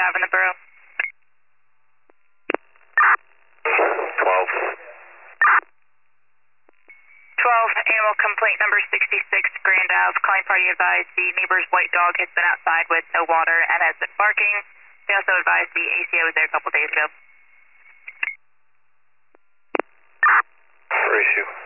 Ave in the borough. 12. 12, animal complaint number 66, Grand Ave. Calling party advised the neighbor's white dog has been outside with no water and has been barking. They also advised the ACO was there a couple days ago. Ratio.